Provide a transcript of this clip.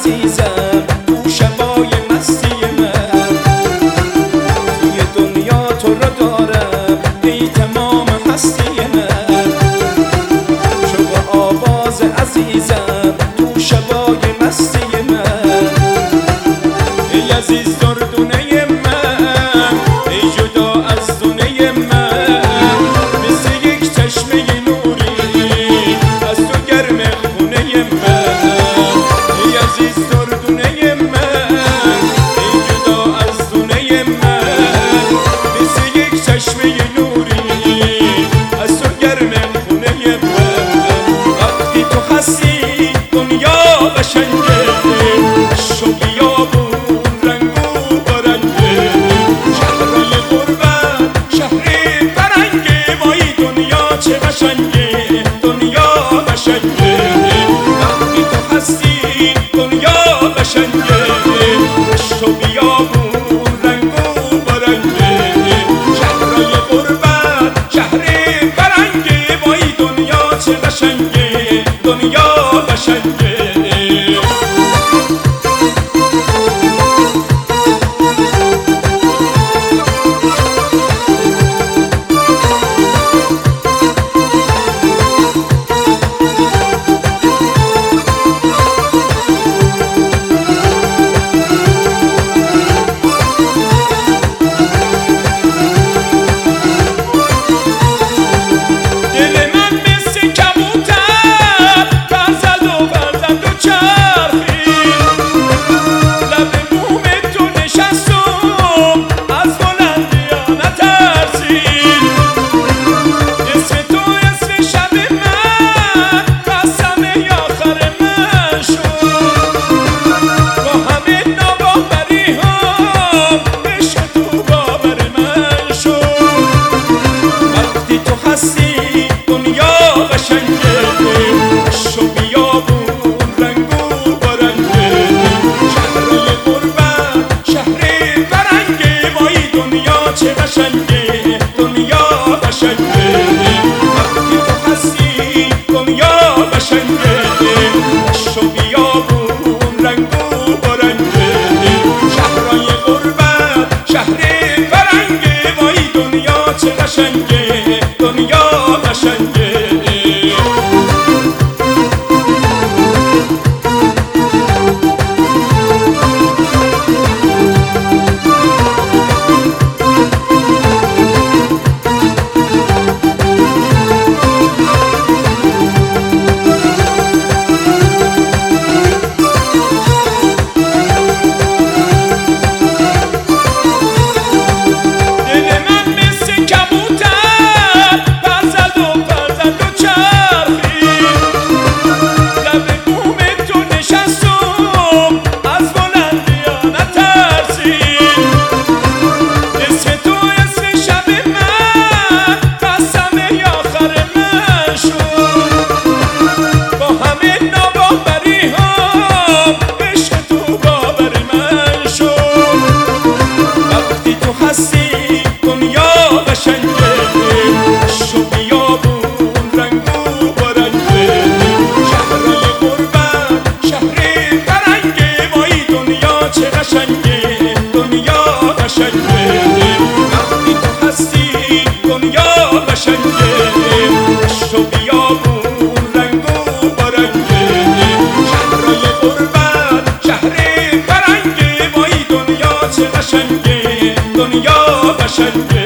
عزیزم تو شبای مستی من، توی دنیا تو رو دارم ای تمام هستی من. شوق آواز عزیزم تو شبای مستی من، ای عزیز دردونه من، ای جدا از دونه من، مثل یک چشمه نوری از تو گرم خونه من. ای عزیز دردونه من، ای جدا از دونه من، مثل یک چشمه نوری از تو گرم خونه من. وقتی تو هستی دنیا قشنگه، شوقی دنیا قشنگه. وقتی تو هستی دنیا قشنگه، شو بیابون رنگ و برنگه، شهرهای غربت شهر فرنگه. وای دنیا چه قشنگه، دنیا قشنگه. دنیا قشنگه